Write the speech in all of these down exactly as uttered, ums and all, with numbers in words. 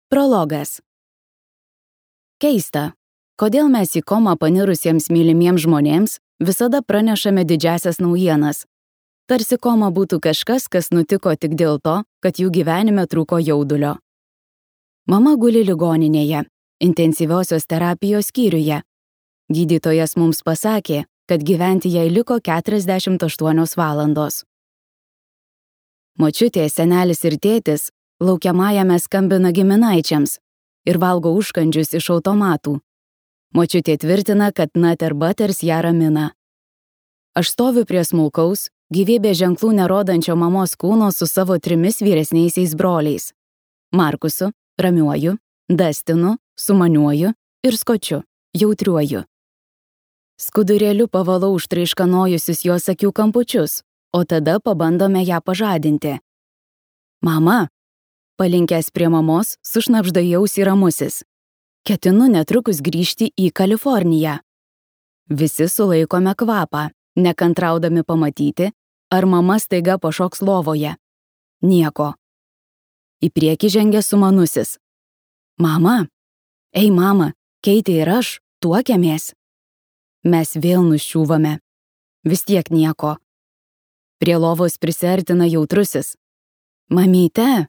Prologas. Keista, kodėl mes į komą panirusiems mylimiems žmonėms visada pranešame didžiasias naujienas. Tarsi koma būtų kažkas, kas nutiko tik dėl to, kad jų gyvenime trūko jaudulio. Mama guli ligoninėje, intensyviosios terapijos skyriuje. Gydytojas mums pasakė, kad gyventi jai liko keturiasdešimt aštuonios valandos. Močiutė, senelis ir tėtis laukiamajame skambina giminaičiams ir valgo užkandžius iš automatų. Močiutė tvirtina, kad Nutter Butters ją ramina. Aš stoviu prie smulkaus, gyvybės ženklų nerodančio mamos kūno su savo trimis vyresniaisiais broliais. Markusu, ramiuoju, Dustinu, sumaniuoju ir Skočiu, jautriuoju. Skudurėliu pavalau užtraiškanojusius jos akių kampučius, o tada pabandome ją pažadinti. Mama, palinkęs prie mamos, sušnabžda į ausį ramusis. Ketinu netrukus grįžti į Kaliforniją. Visi sulaikome kvapą, nekantraudami pamatyti, ar mama staiga pašoks lovoje. Nieko. Į priekį žengė sumanusis. Mama, ei mama, Keitė ir aš tuokiamės. Mes vėl nuščiūvame. Vis tiek nieko. Prie lovos prisiartina jautrusis. Mamyte.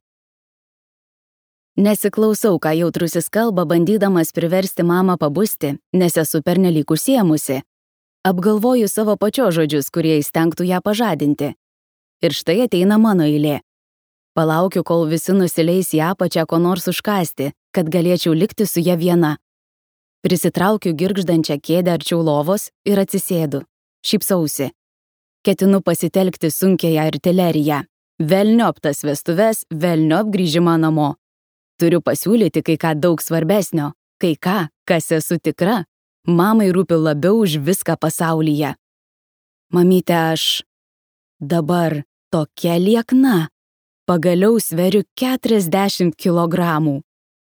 Nesiklausau, ką jautrusis kalba, bandydamas priversti mamą pabusti, nes esu pernelyg užsiėmusi. Apgalvoju savo pačios žodžius, kurie įstengtų ją pažadinti. Ir štai ateina mano eilė. Palaukiu, kol visi nusileis į apačią ko nors užkasti, kad galėčiau likti su ja viena. Prisitraukiu girgždančią kėdę arčiau lovos ir atsisėdu. Šypsausi. Ketinu pasitelkti sunkiąją artileriją. Velniop tas vestuves, velniop grįžimą namo. Turiu pasiūlyti kai ką daug svarbesnio, kai ką, kas esu tikra, mamai rūpi labiau už viską pasaulyje. Mamyte, aš dabar tokia liekna, pagaliau sveriu keturiasdešimt kilogramų.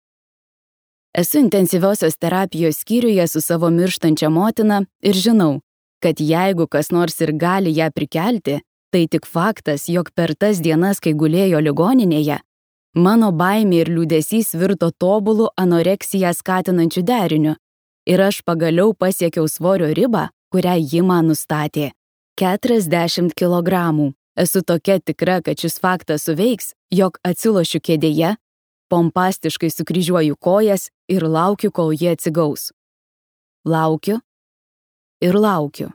Esu intensyviosios terapijos skyriuje su savo mirštančia motina ir žinau, kad jeigu kas nors ir gali ją prikelti, tai tik faktas, jog per tas dienas, kai gulėjo ligoninėje, mano baimė ir liūdesys virto tobulu anoreksiją skatinančiu deriniu ir aš pagaliau pasiekiau svorio ribą, kurią ji man nustatė. keturiasdešimt kilogramų. Esu tokia tikra, kad šis faktas suveiks, jog atsilošiu kėdėje, pompastiškai sukryžiuoju kojas ir laukiu, kol jie atsigaus. Laukiu ir laukiu.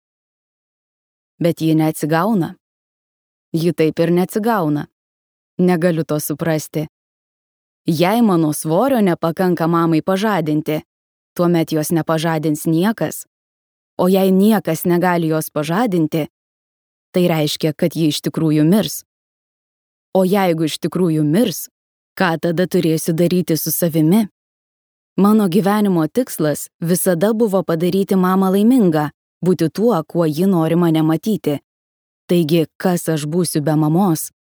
Bet ji neatsigauna. Ji taip ir neatsigauna. Negaliu to suprasti. Jei mano svorio nepakanka mamai pažadinti, tuomet jos nepažadins niekas. O jei niekas negali jos pažadinti, tai reiškia, kad ji iš tikrųjų mirs. O jeigu iš tikrųjų mirs, ką tada turėsiu daryti su savimi? Mano gyvenimo tikslas visada buvo padaryti mamą laimingą, būti tuo, kuo ji nori mane matyti. Taigi, kas aš būsiu be mamos?